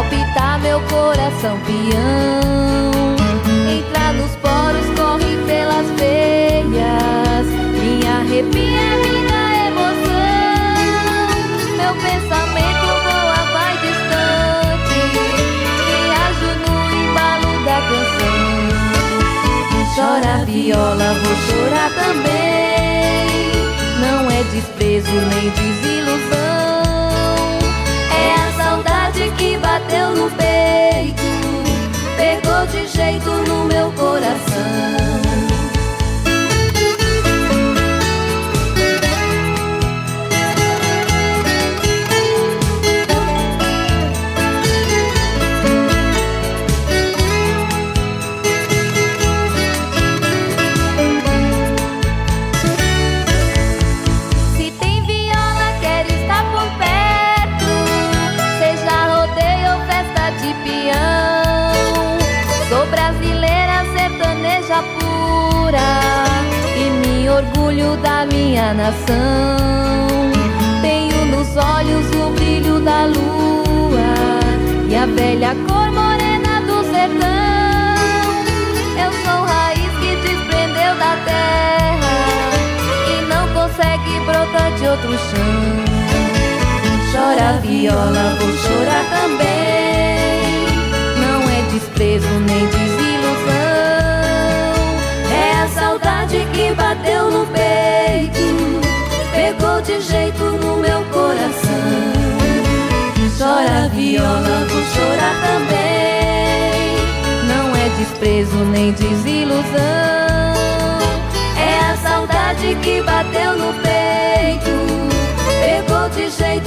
palpitar meu coração peão. Entra nos poros, corre pelas veias, me arrepia minha emoção. Meu pensamento voa, vai distante, viajo no embalo da canção. Chora a viola, vou chorar também. Não é desprezo nem desilusão, é a saudade que bateu no peito, pegou de jeito no meu coração. E me orgulho da minha nação. Tenho nos olhos o brilho da lua e a velha cor morena do sertão. Eu sou raiz que desprendeu da terra e não consegue brotar de outro chão. Chora a viola, vou chorar também. Não é desprezo nem desilusão, é a saudade que bateu no peito, pegou de jeito no meu coração. Chora a viola, vou chorar também. Não é desprezo nem desilusão, é a saudade que bateu no peito, pegou de jeito